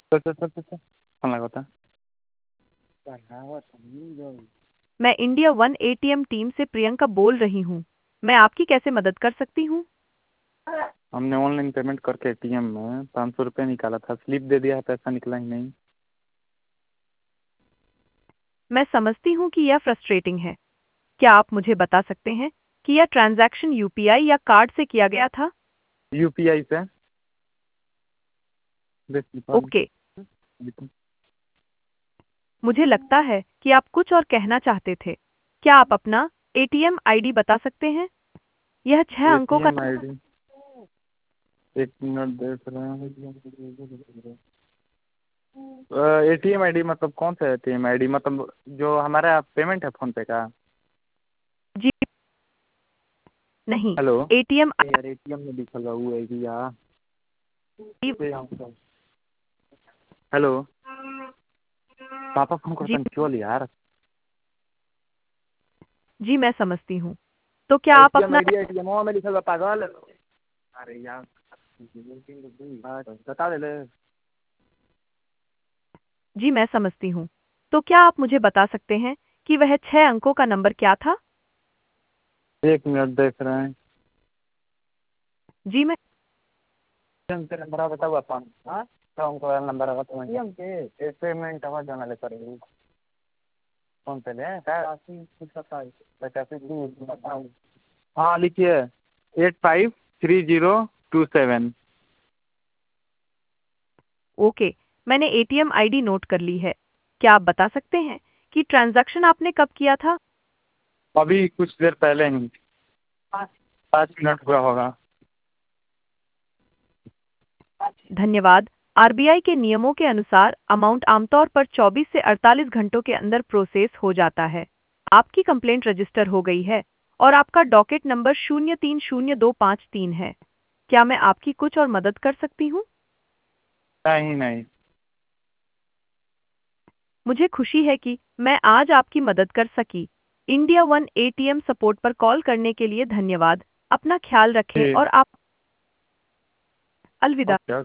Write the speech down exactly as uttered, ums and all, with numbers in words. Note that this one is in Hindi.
चल चल चल चल चल। फोन लगा था। मैं इंडिया वन एटीएम टीम से प्रियंका बोल रही हूँ। मैं आपकी कैसे मदद कर सकती हूँ? हमने ऑनलाइन पेमेंट करके एटीएम में पाँच सौ रुपये निकाला था, स्लिप दे दिया है, पैसा निकला ही नहीं। मैं समझती हूँ कि यह फ्रस्ट्रेटिंग है। क्या आप मुझे बता सकते हैं कि यह ट्रांजैक्शन यूपीआई या कार्ड से किया गया था? यूपीआई से। देख निकाल। ओके, मुझे लगता है कि आप कुछ और कहना चाहते थे। क्या आप अपना एटीएम आईडी बता सकते हैं? यह छह अंकों का। ATM ID. एक मिनट देख रहे हैं। एटीएम आईडी मतलब कौन सा एटीएम आईडी, मतलब जो हमारा पेमेंट है फोन पे का? जी नहीं, हेलो। एटीएम यार एटीएम में लिखा हुआ वो है कि यार। हेलो। पापा फोन जी करते हैं, चल यार। जी मैं समझती हूँ। तो क्या आप एटीएम अपना आईडी एटीएम में लिखा हुआ पागल। अरे यार बता दे ले। जी मैं समझती हूँ। तो क्या आप मुझे बता सकते हैं कि वह छह अंकों का नंबर क्या था? एक मिनट देख रहे हैं। जी मैं नंबर बता हुआ अपन। हाँ तो हमको नंबर आवा तुम्हें के पेमेंट आवा जाना ले करेगी फोन पे ले पचासी। हाँ लिखिए। Eight five three zero two seven. Okay, मैंने एटीएम आईडी नोट कर ली है। क्या आप बता सकते हैं कि ट्रांजैक्शन आपने कब किया था? अभी कुछ देर पहले ही। पाँच मिनट हुआ होगा। धन्यवाद। आरबीआई के नियमों के अनुसार अमाउंट आमतौर पर चौबीस से अड़तालीस घंटों के अंदर प्रोसेस हो जाता है। आपकी कंप्लेंट रजिस्टर हो गई है और आपका डॉकेट नंबर शून्य तीन शून्य दो पाँच तीन है। क्या मैं आपकी कुछ और मदद कर सकती हूँ? नहीं नहीं। मुझे खुशी है कि मैं आज आपकी मदद कर सकी। इंडिया वन एटीएम सपोर्ट पर कॉल करने के लिए धन्यवाद। अपना ख्याल रखें ठीक। और आप अलविदा। ओके।